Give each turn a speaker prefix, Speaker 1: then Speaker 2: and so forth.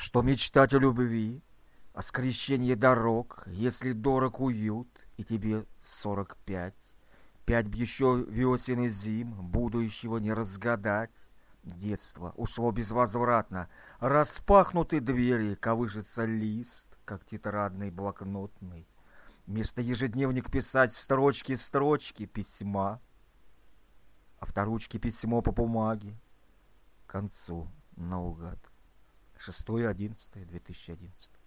Speaker 1: Что мечтать о любви, о скрещении дорог, если дорог уют, и тебе 45, 5 б еще весен и зим, будущего не разгадать. Детство ушло безвозвратно. Распахнуты двери, колышется лист, как тетрадный блокнотный. Вместо ежедневник писать строчки письма, авторучки письмо по бумаге. К концу наугад. 6.11.2011.